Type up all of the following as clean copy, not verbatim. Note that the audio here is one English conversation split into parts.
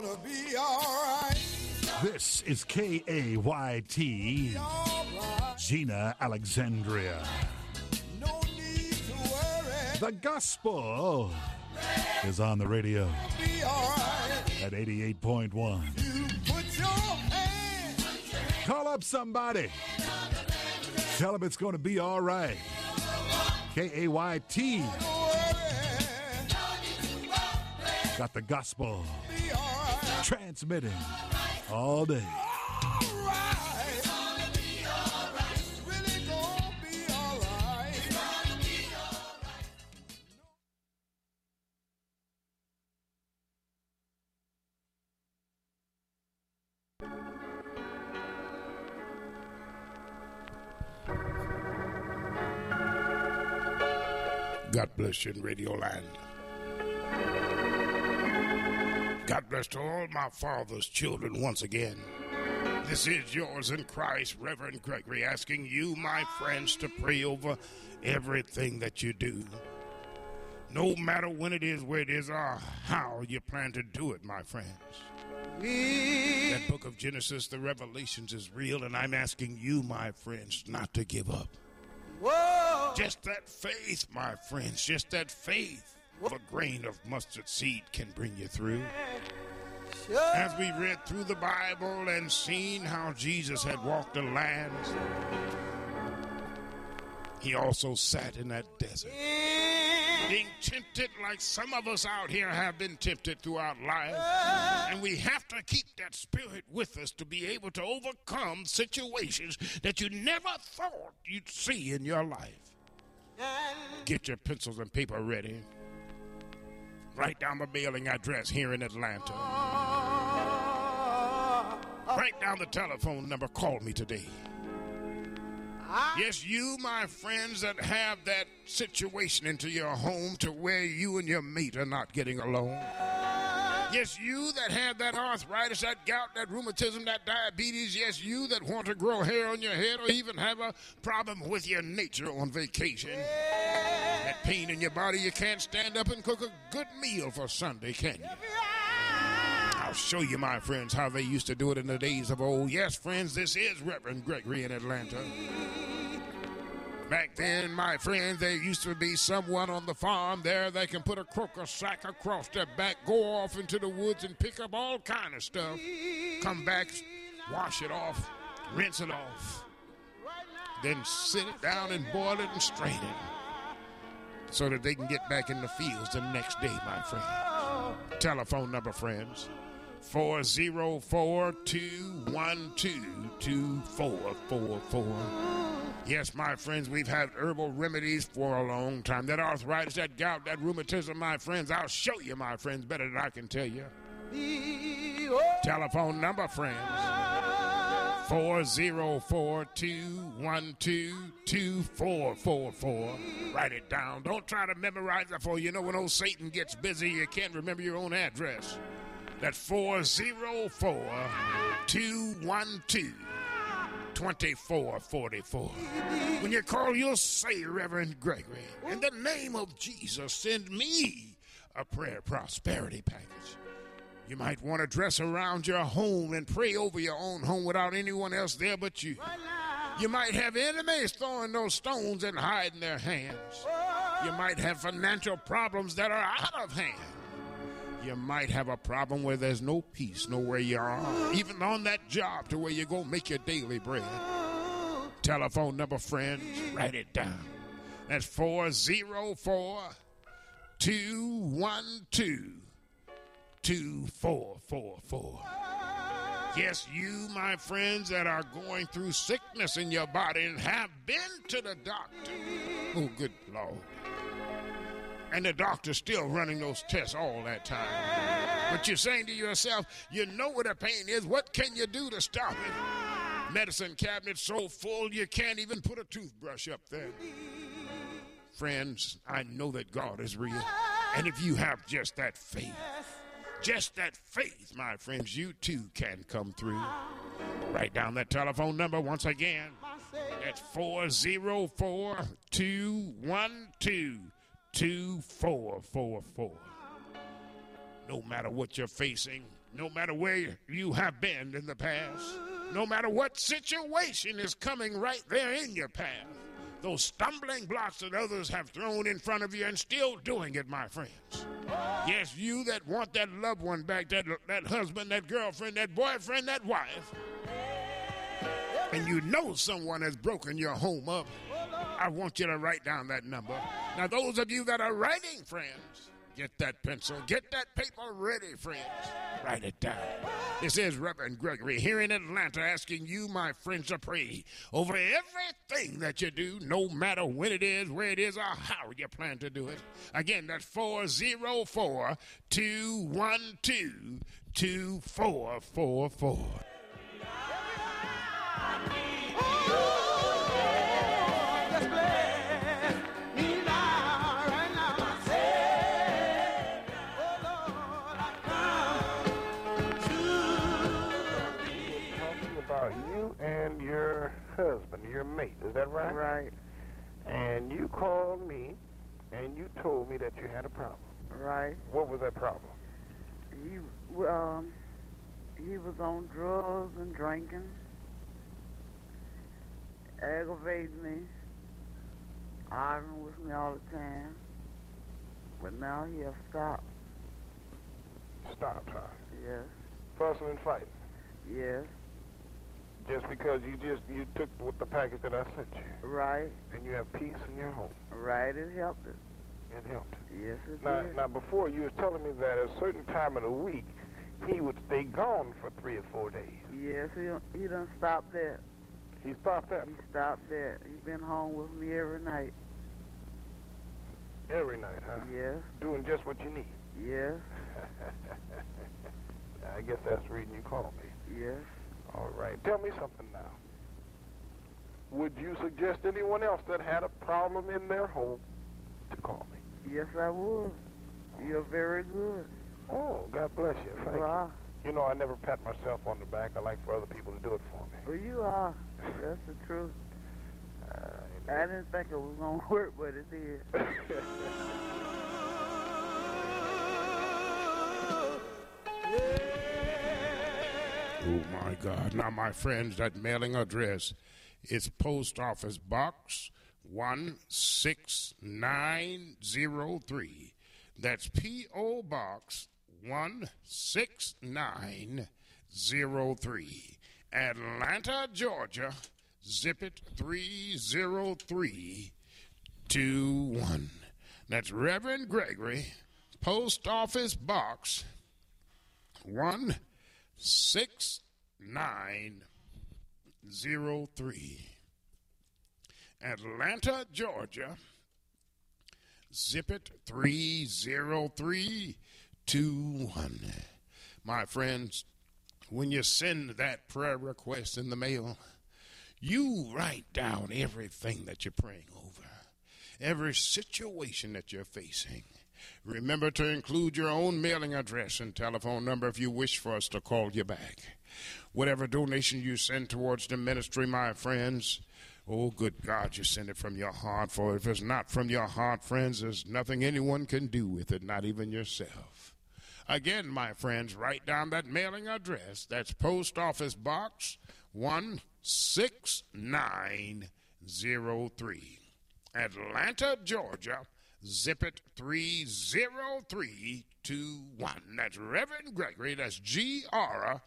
Be all right. This is KAYT, Gina Alexandria. No need to worry. The gospel is on the radio Be all right. at 88.1. You put your hand. Call up somebody. Tell them it's going to be all right. KAYT got the gospel Be all right. transmitting all day. All right. It's really gonna be all right. God bless you in Radio Land. God bless to all my father's children once again. This is yours in Christ, Reverend Gregory, asking you, my friends, to pray over everything that you do. No matter when it is, where it is, or how you plan to do it, my friends. That book of Genesis, the Revelations, is real, and I'm asking you, my friends, not to give up. Whoa. Just that faith, my friends, just that faith of a grain of mustard seed can bring you through. As we read through the Bible and seen how Jesus had walked the land, he also sat in that desert, being tempted like some of us out here have been tempted throughout life. And we have to keep that spirit with us to be able to overcome situations that you never thought you'd see in your life. Get your pencils and paper ready. Write down the mailing address here in Atlanta. Write down the telephone number. Call me today. Yes, you, my friends, that have that situation into your home to where you and your mate are not getting along. Yes, you that have that arthritis, that gout, that rheumatism, that diabetes. Yes, you that want to grow hair on your head or even have a problem with your nature on vacation. That pain in your body, you can't stand up and cook a good meal for Sunday, can you? I'll show you, my friends, how they used to do it in the days of old. Yes, friends, this is Reverend Gregory in Atlanta. Back then, my friends, there used to be someone on the farm there that can put a croaker sack across their back, go off into the woods and pick up all kind of stuff, come back, wash it off, rinse it off, then sit it down and boil it and strain it so that they can get back in the fields the next day, my friend. Telephone number, friends, 404-212-2444. Yes, my friends, we've had herbal remedies for a long time. That arthritis, that gout, that rheumatism, my friends, I'll show you, my friends, better than I can tell you. Telephone number, friends, 404-212-2444. Write it down. Don't try to memorize it, for you know when old Satan gets busy, you can't remember your own address. That's 404-212-2444. When you call, you'll say, Reverend Gregory, in the name of Jesus, send me a prayer prosperity package. You might want to dress around your home and pray over your own home without anyone else there but you. You might have enemies throwing those stones and hiding their hands. You might have financial problems that are out of hand. You might have a problem where there's no peace nowhere you are, even on that job to where you go make your daily bread. Telephone number, friends, write it down. That's 404-212-2444. Yes, you, my friends, that are going through sickness in your body and have been to the doctor. Oh, good Lord. And the doctor's still running those tests all that time. But you're saying to yourself, you know what the pain is. What can you do to stop it? Medicine cabinet's so full you can't even put a toothbrush up there. Friends, I know that God is real. And if you have just that faith, my friends, you too can come through. Write down that telephone number once again. That's 404-212-2444. No matter what you're facing, No matter where you have been in the past, no matter what situation is coming right there in your path, those stumbling blocks that others have thrown in front of you and still doing it, my friends. Yes, you that want that loved one back, that husband, that girlfriend, that boyfriend, that wife, and you know someone has broken your home up, I want you to write down that number. Now, those of you that are writing, friends, get that pencil, get that paper ready, friends. Write it down. This is Reverend Gregory here in Atlanta asking you, my friends, to pray over everything that you do, no matter when it is, where it is, or how you plan to do it. Again, that's 404-212-2444. You and your husband, your mate, is that right? Right, And you called me and you told me that you had a problem. right. What was that problem? He was on drugs and drinking, aggravating me, arguing with me all the time. But now he has stopped. Stop, huh? Yes, Fussing and fighting. yes, Just because you took with the package that I sent you. right, And you have peace in your home. right. It helped it. It helped. Yes, it Now, did. now, before you was telling me that at a certain time of the week, he would stay gone for 3 or 4 days. Yes, he done stopped that. He stopped that He stopped that. He been home with me every night. every night, huh? Yes, Doing just what you need. yes, I guess that's the reason you called me. yes. All right. Tell me something now. Would you suggest anyone else that had a problem in their home to call me? Yes, I would. You're very good. Oh, God bless you. Thank You are. you. You know, I never pat myself on the back. I like for other people to do it for me. Well, you are. That's the truth. I didn't think it was going to work, but it did. Oh, my God. Now, my friends, that mailing address is Post Office Box 16903. That's P.O. Box 16903. Atlanta, Georgia. Zip it 30321. That's Reverend Gregory. Post Office Box 16903. Atlanta, Georgia. Zip it 30321. My friends, when you send that prayer request in the mail, you write down everything that you're praying over, every situation that you're facing. Remember to include your own mailing address and telephone number if you wish for us to call you back. Whatever donation you send towards the ministry, my friends, oh, good God, you send it from your heart. For if it's not from your heart, friends, there's nothing anyone can do with it, not even yourself. Again, my friends, write down that mailing address. That's Post Office Box 16903. Atlanta, Georgia. Zip it 30321. That's Reverend Gregory. That's Gregory.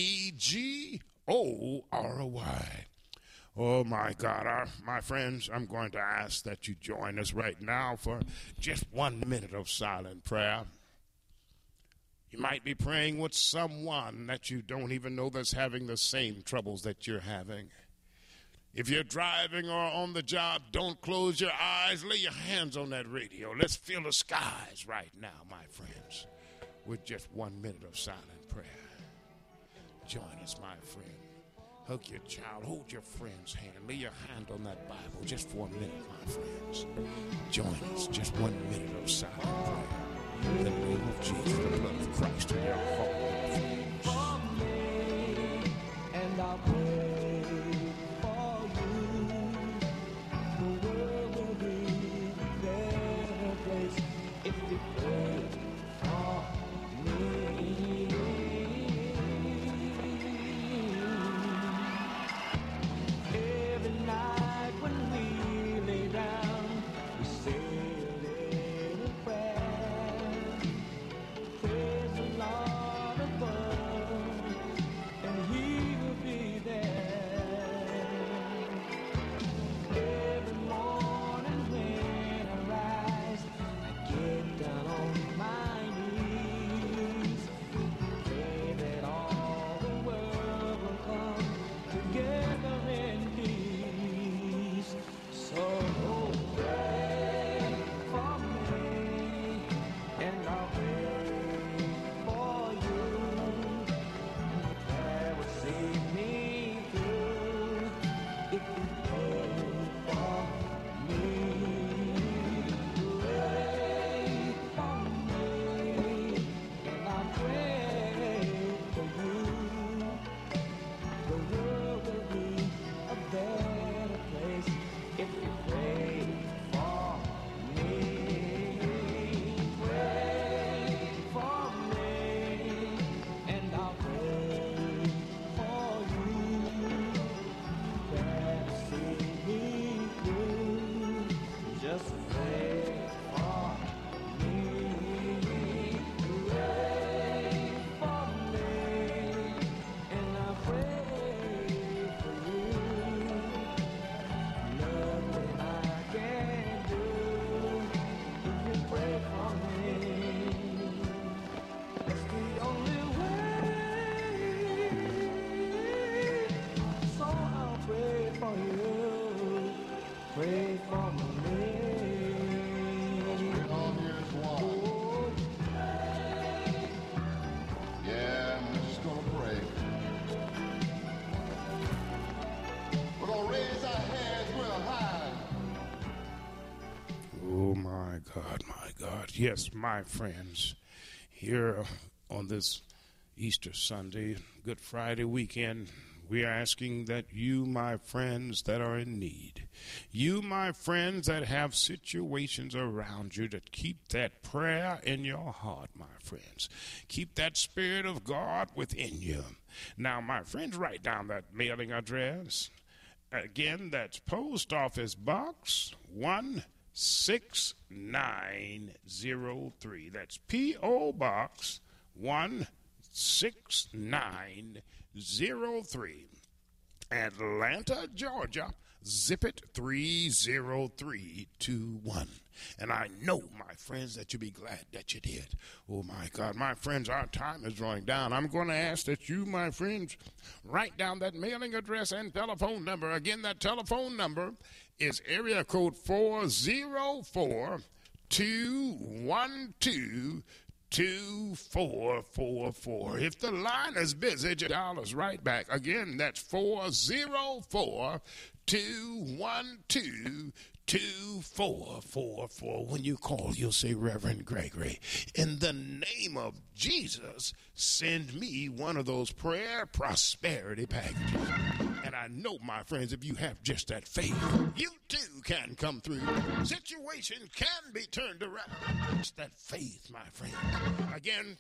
Oh, my God. My friends, I'm going to ask that you join us right now for just 1 minute of silent prayer. You might be praying with someone that you don't even know that's having the same troubles that you're having. If you're driving or on the job, don't close your eyes. Lay your hands on that radio. Let's feel the skies right now, my friends, with just 1 minute of silent prayer. Join us, my friend. Hug your child. Hold your friend's hand. Lay your hand on that Bible just for a minute, my friends. Join us. Just 1 minute of silent prayer. In the name of Jesus, the blood of Christ, in your heart, my friends. And I'll pray for you. The world will be a better place if you pray for me. Yes, my friends, here on this Easter Sunday, Good Friday weekend, we are asking that you, my friends that are in need, you, my friends that have situations around you, to keep that prayer in your heart, my friends. Keep that Spirit of God within you. Now, my friends, write down that mailing address. Again, that's Post Office Box 16903. That's P.O. Box 16903. Atlanta, Georgia, zip it 30321. And I know, my friends, that you'll be glad that you did. Oh, my God. My friends, our time is drawing down. I'm going to ask that you, my friends, write down that mailing address and telephone number. Again, that telephone number is area code 404-212-2444. If the line is busy, just dial us right back. Again, that's 404-212-2444. When you call, you'll say, Reverend Gregory, in the name of Jesus, send me one of those prayer prosperity packages. And I know, my friends, if you have just that faith, you too can come through. Situations can be turned around. It's that faith, my friend. Again,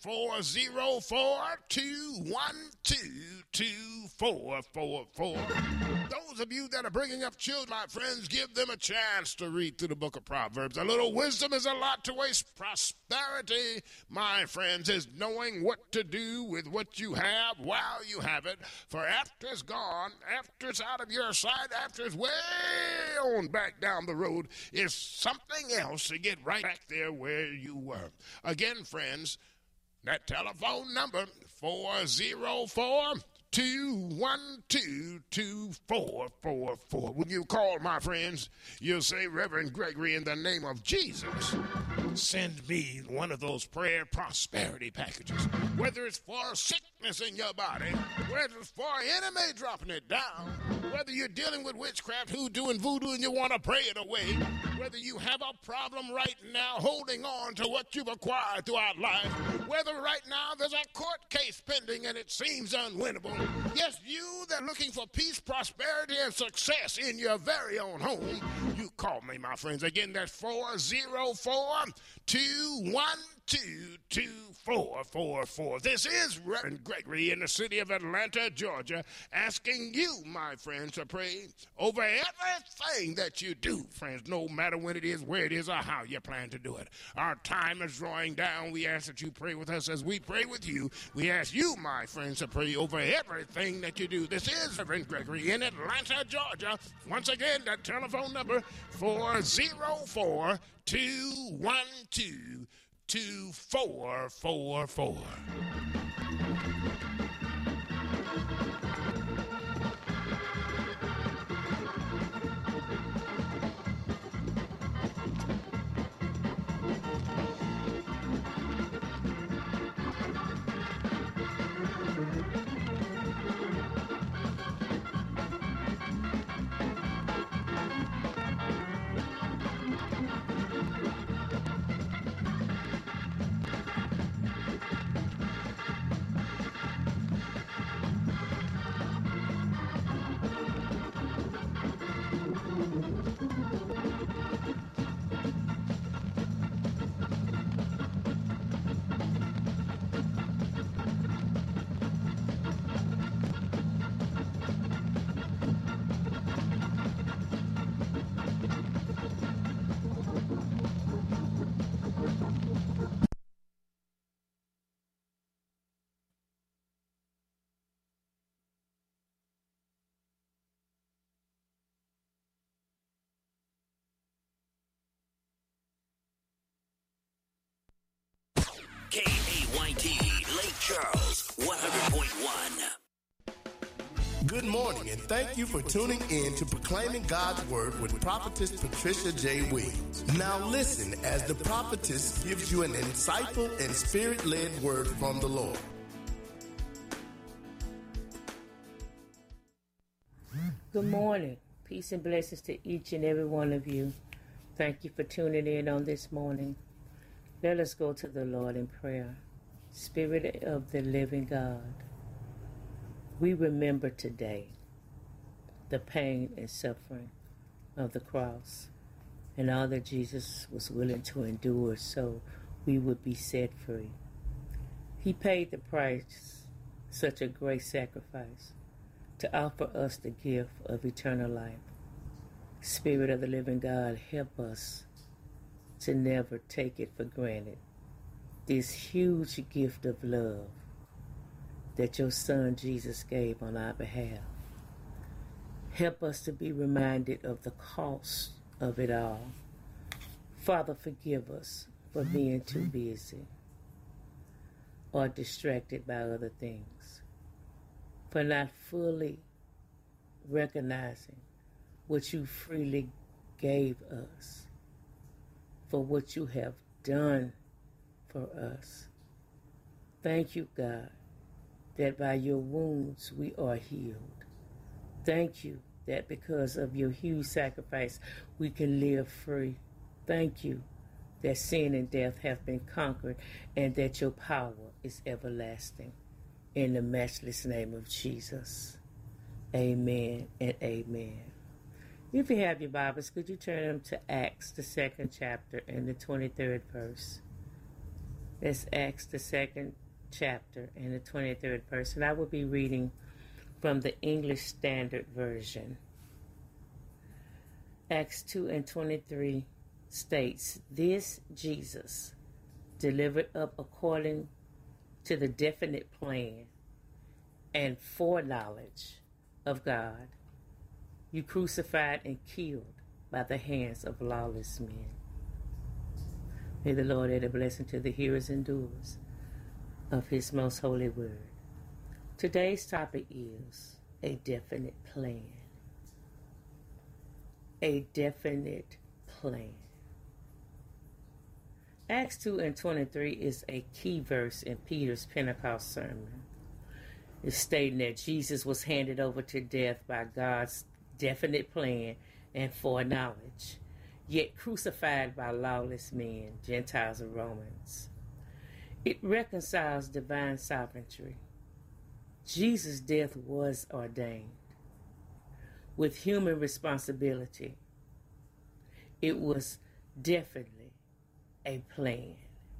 404-212-2444. Those of you that are bringing up children, my friends, give them a chance to read through the book of Proverbs. A little wisdom is a lot to waste. Prosperity, my friends, is knowing what to do with what you have while you have it. For after it's gone, after it's out of your sight, after it's way on back down the road, is something else to get right back there where you were. Again, friends, that telephone number, 404-212-2444. When you call, my friends, you'll say, Reverend Gregory, in the name of Jesus, send me one of those prayer prosperity packages. Whether it's for sickness in your body, whether it's for an enemy dropping it down, whether you're dealing with witchcraft, hoodoo, and voodoo, and you want to pray it away, whether you have a problem right now holding on to what you've acquired throughout life, whether right now there's a court case pending and it seems unwinnable. Yes, you that are looking for peace, prosperity, and success in your very own home, you call me, my friends. Again, that's 404-212-2444. This is Reverend Gregory in the city of Atlanta, Georgia, asking you, my friends, to pray over everything that you do, friends, no matter when it is, where it is, or how you plan to do it. Our time is drawing down. We ask that you pray with us as we pray with you. We ask you, my friends, to pray over everything that you do. This is Reverend Gregory in Atlanta, Georgia. Once again, that telephone number, 404-212-2444. KAYT, Lake Charles, 100.1. Good morning, and thank you for tuning in to Proclaiming God's Word with Prophetess Patricia J. Williams. Now listen as the prophetess gives you an insightful and spirit-led word from the Lord. Good morning. Peace and blessings to each and every one of you. Thank you for tuning in on this morning. Let us go to the Lord in prayer. Spirit of the living God, we remember today the pain and suffering of the cross and all that Jesus was willing to endure so we would be set free. He paid the price, such a great sacrifice, to offer us the gift of eternal life. Spirit of the living God, help us to never take it for granted. This huge gift of love that your Son Jesus gave on our behalf. Help us to be reminded of the cost of it all. Father, forgive us for being too busy or distracted by other things, for not fully recognizing what you freely gave us, for what you have done for us. Thank you, God, that by your wounds we are healed. Thank you that because of your huge sacrifice we can live free. Thank you that sin and death have been conquered and that your power is everlasting. In the matchless name of Jesus. Amen and amen. If you have your Bibles, could you turn them to Acts, the 2nd chapter and the 23rd verse? That's Acts, the 2nd chapter and the 23rd verse. And I will be reading from the English Standard Version. Acts 2:23 states, "This Jesus, delivered up according to the definite plan and foreknowledge of God, you crucified and killed by the hands of lawless men." May the Lord add a blessing to the hearers and doers of his most holy word. Today's topic is a definite plan. A definite plan. Acts 2:23 is a key verse in Peter's Pentecost sermon. It's stating that Jesus was handed over to death by God's definite plan and foreknowledge, yet crucified by lawless men, Gentiles and Romans. It reconciles divine sovereignty. Jesus' death was ordained with human responsibility. It was definitely a plan.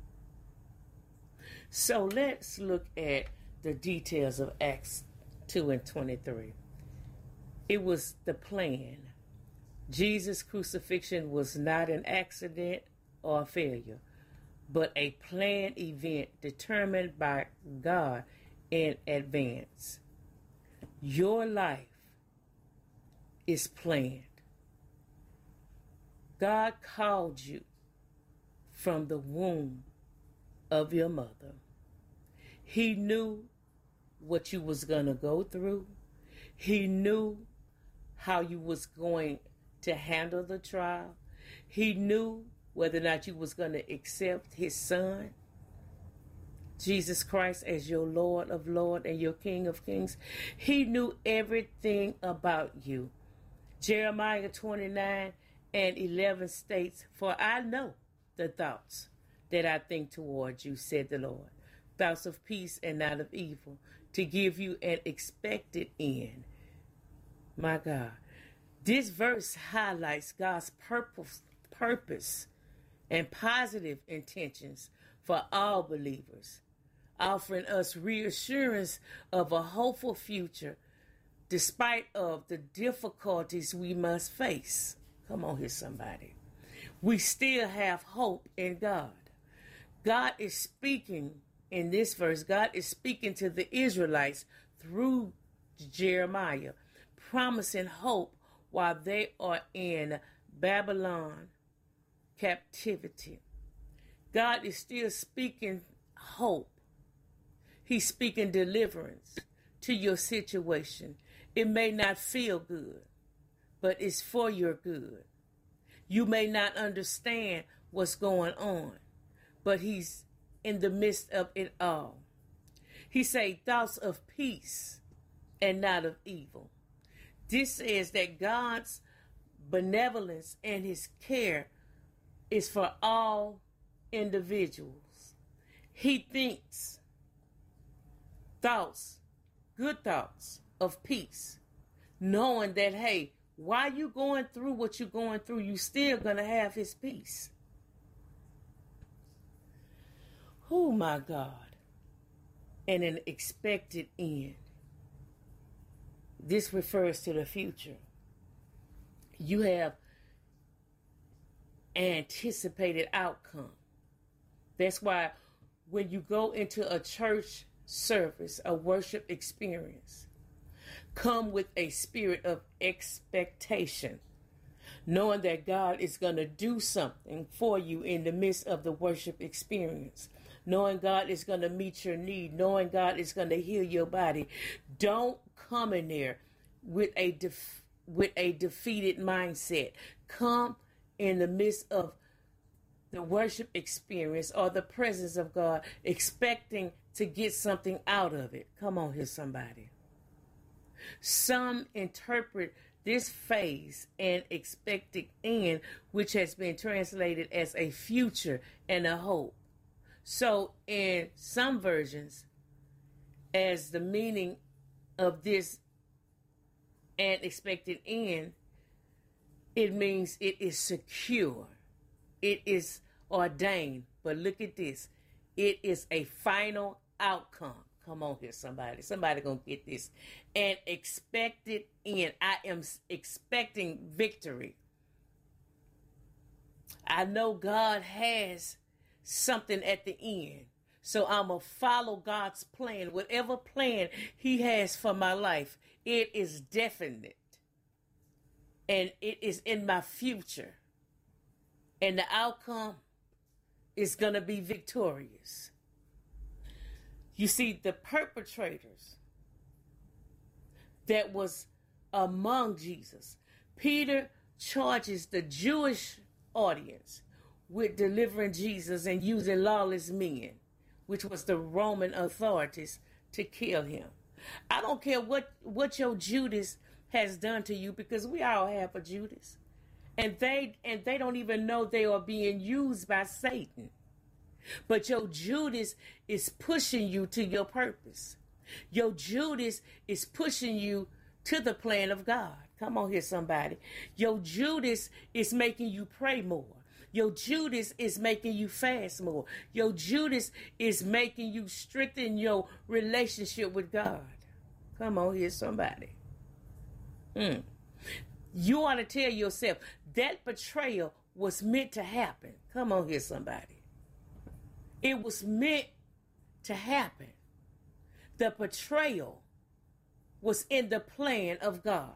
So let's look at the details of Acts 2:23. It was the plan. Jesus' crucifixion was not an accident or a failure, but a planned event determined by God in advance. Your life is planned. God called you from the womb of your mother. He knew what you was going to go through. He knew how you was going to handle the trial. He knew whether or not you was going to accept his Son, Jesus Christ, as your Lord of Lords and your King of Kings. He knew everything about you. Jeremiah 29:11 states, "For I know the thoughts that I think towards you, said the Lord, thoughts of peace and not of evil, to give you an expected end." My God, this verse highlights God's purpose and positive intentions for all believers, offering us reassurance of a hopeful future despite of the difficulties we must face. Come on here, somebody. We still have hope in God. God is speaking in this verse. God is speaking to the Israelites through Jeremiah, promising hope while they are in Babylon captivity. God is still speaking hope. He's speaking deliverance to your situation. It may not feel good, but it's for your good. You may not understand what's going on, but he's in the midst of it all. He said thoughts of peace and not of evil. This says that God's benevolence and his care is for all individuals. He thinks thoughts, good thoughts of peace, knowing that, hey, while you going through what you're going through, you still going to have his peace. Oh, my God. And an expected end. This refers to the future. You have anticipated outcome. That's why when you go into a church service, a worship experience, come with a spirit of expectation, knowing that God is going to do something for you in the midst of the worship experience, knowing God is going to meet your need, knowing God is going to heal your body. Don't come in there with a defeated mindset. Come in the midst of the worship experience or the presence of God, expecting to get something out of it. Come on here, somebody. Some interpret this phase and expected end, which has been translated as a future and a hope. So in some versions, as the meaning of this and expected end, it means it is secure. It is ordained. But look at this. It is a final outcome. Come on here, somebody. Somebody gonna get this. An expected end. I am expecting victory. I know God has something at the end. So I'm going to follow God's plan. Whatever plan he has for my life, it is definite. And it is in my future. And the outcome is going to be victorious. You see, the perpetrators that was among Jesus, Peter charges the Jewish audience with delivering Jesus and using lawless men, which was the Roman authorities, to kill him. I don't care what your Judas has done to you, because we all have a Judas. And they don't even know they are being used by Satan. But your Judas is pushing you to your purpose. Your Judas is pushing you to the plan of God. Come on here, somebody. Your Judas is making you pray more. Your Judas is making you fast more. Your Judas is making you strengthen your relationship with God. Come on here, somebody. You ought to tell yourself that betrayal was meant to happen. Come on here, somebody. It was meant to happen. The betrayal was in the plan of God.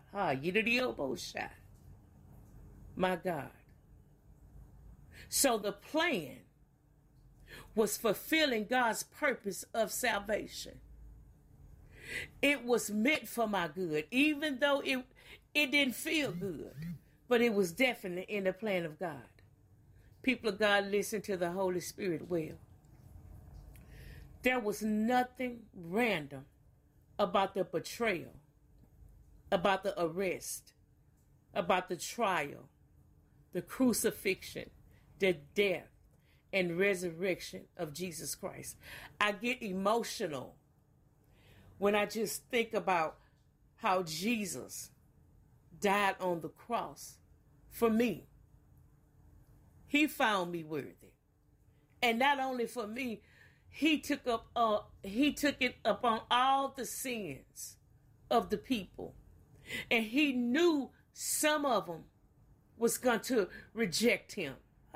My God. So the plan was fulfilling God's purpose of salvation. It was meant for my good, even though it didn't feel good, but it was definitely in the plan of God. People of God, listen to the Holy Spirit well. There was nothing random about the betrayal, about the arrest, about the trial, the crucifixion, the death, and resurrection of Jesus Christ. I get emotional when I just think about how Jesus died on the cross for me. He found me worthy. And not only for me, he took it upon all the sins of the people. And he knew some of them was going to reject him.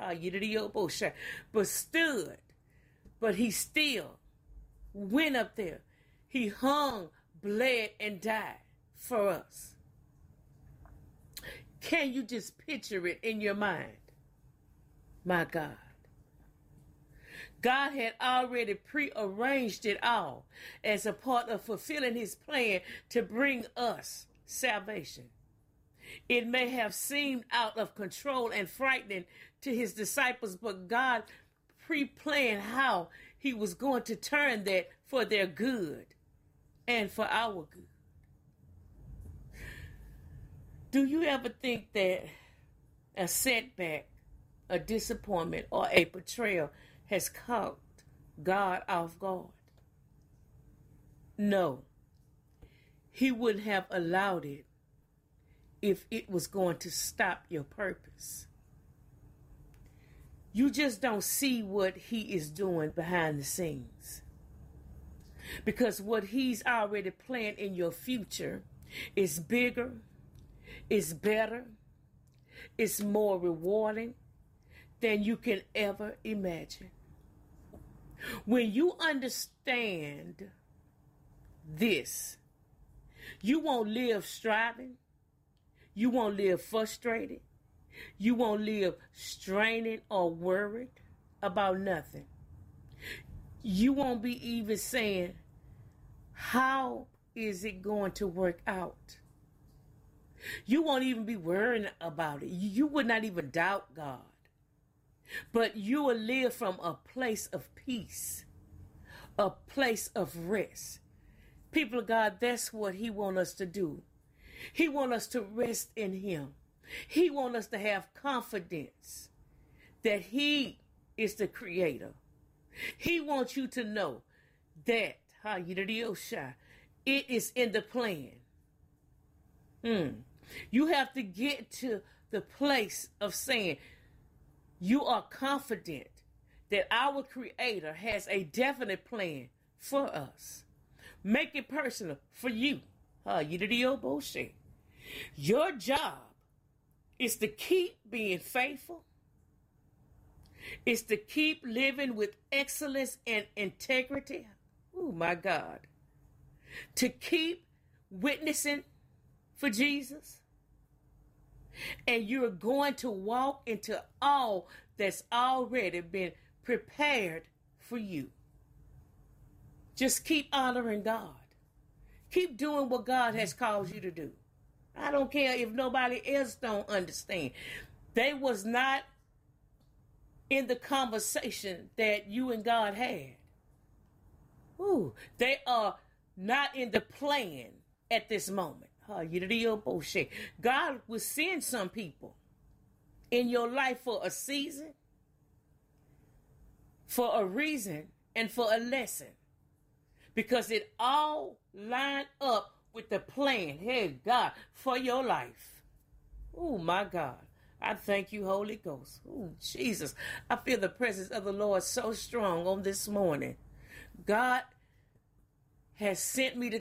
But he still went up there. He hung, bled, and died for us. Can you just picture it in your mind? My God. God had already prearranged it all as a part of fulfilling his plan to bring us salvation. It may have seemed out of control and frightening to his disciples, but God pre-planned how he was going to turn that for their good and for our good. Do you ever think that a setback, a disappointment, or a betrayal has caught God off guard. No, he wouldn't have allowed it if it was going to stop your purpose. You just don't see what he is doing behind the scenes. Because what he's already planned in your future is bigger, is better, is more rewarding than you can ever imagine. When you understand this, you won't live striving. You won't live frustrated. You won't live straining or worried about nothing. You won't be even saying, how is it going to work out? You won't even be worrying about it. You would not even doubt God. But you will live from a place of peace, a place of rest. People of God, that's what he wants us to do. He wants us to rest in him. He wants us to have confidence that he is the creator. He wants you to know that it is in the plan. You have to get to the place of saying you are confident that our creator has a definite plan for us. Make it personal for you. Your job is to keep being faithful. It's to keep living with excellence and integrity. Oh, my God. To keep witnessing for Jesus. And you're going to walk into all that's already been prepared for you. Just keep honoring God. Keep doing what God has called you to do. I don't care if nobody else don't understand. They was not in the conversation that you and God had. Ooh, they are not in the plan at this moment. God will send some people in your life for a season, for a reason, and for a lesson. Because it all lined up with the plan, hey, God, for your life. Oh, my God. I thank you, Holy Ghost. Oh, Jesus. I feel the presence of the Lord so strong on this morning. God has sent me to